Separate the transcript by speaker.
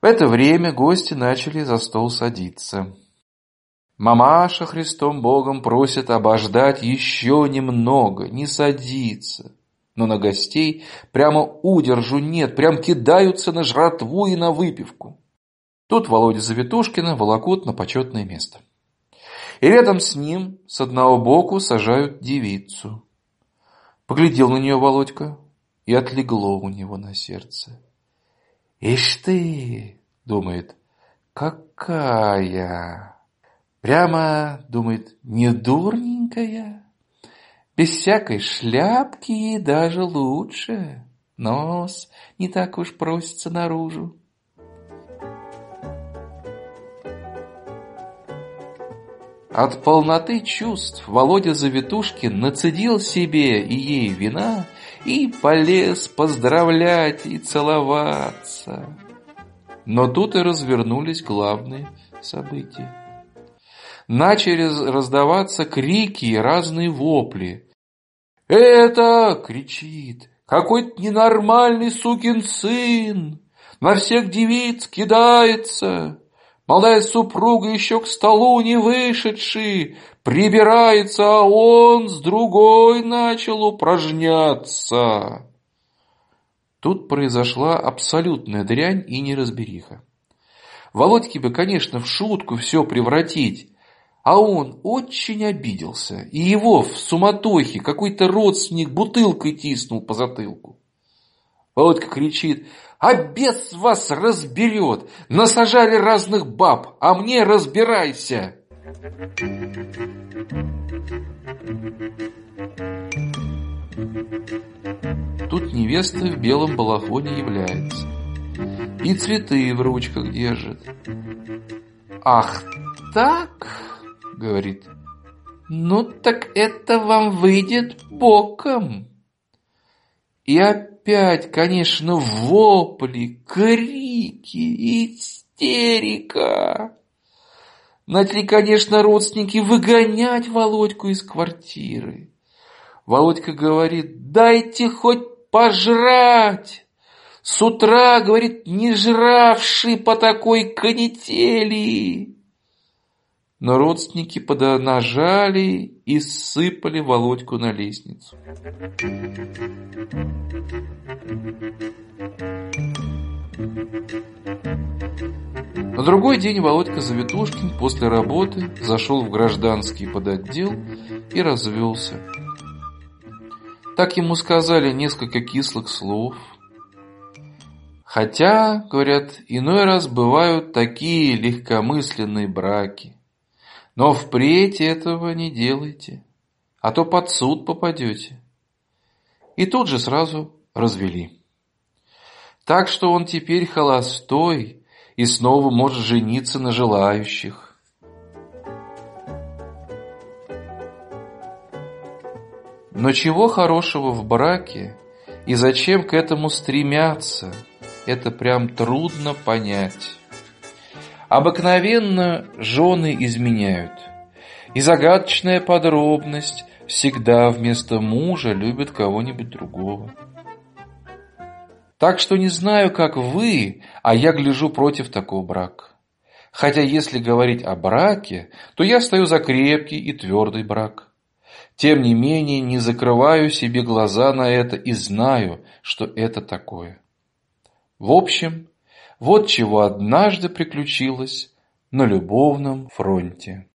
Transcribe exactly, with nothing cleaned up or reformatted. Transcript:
Speaker 1: это время гости начали за стол садиться. Мамаша Христом Богом просит обождать еще немного, не садиться. Но на гостей прямо удержу нет, прям кидаются на жратву и на выпивку. Тут Володя Завитушкина волокут на почетное место. И рядом с ним с одного боку сажают девицу. Поглядел на нее Володька, и отлегло у него на сердце. «Ишь ты!» — думает, «какая!» Прямо, думает, не дурненькая. Без всякой шляпки даже лучше. Нос не так уж просится наружу. От полноты чувств Володя Завитушкин нацедил себе и ей вина и полез поздравлять и целоваться. Но тут и развернулись главные события. Начали раздаваться крики и разные вопли. «Это, — кричит, — какой-то ненормальный сукин сын! На всех девиц кидается! Молодая супруга еще к столу не вышедший, прибирается, а он с другой начал упражняться!» Тут произошла абсолютная дрянь и неразбериха. Володьке бы, конечно, в шутку все превратить, а он очень обиделся, и его в суматохе какой-то родственник бутылкой тиснул по затылку. Володька кричит: «А бес вас разберет! Насажали разных баб, а мне разбирайся!» Тут невеста в белом балахоне является и цветы в ручках держит. «Ах так?» — говорит. «Ну так это вам выйдет боком». И опять, конечно, вопли, крики, истерика. Начали, конечно, родственники выгонять Володьку из квартиры. Володька говорит: «Дайте хоть пожрать». С утра, говорит, не жравший по такой канители. Но родственники поднажали и сыпали Володьку на лестницу. На другой день Володька Завитушкин после работы зашел в гражданский подотдел и развелся. Так ему сказали несколько кислых слов. Хотя, говорят, иной раз бывают такие легкомысленные браки. Но впредь этого не делайте, а то под суд попадете. И тут же сразу развели. Так что он теперь холостой и снова может жениться на желающих. Но чего хорошего в браке и зачем к этому стремятся, это прям трудно понять. Обыкновенно жены изменяют, и загадочная подробность: всегда вместо мужа любят кого-нибудь другого. Так что не знаю, как вы, а я гляжу против такого брака. Хотя если говорить о браке, то я стою за крепкий и твердый брак. Тем не менее, не закрываю себе глаза на это и знаю, что это такое. В общем, вот чего однажды приключилось на любовном фронте.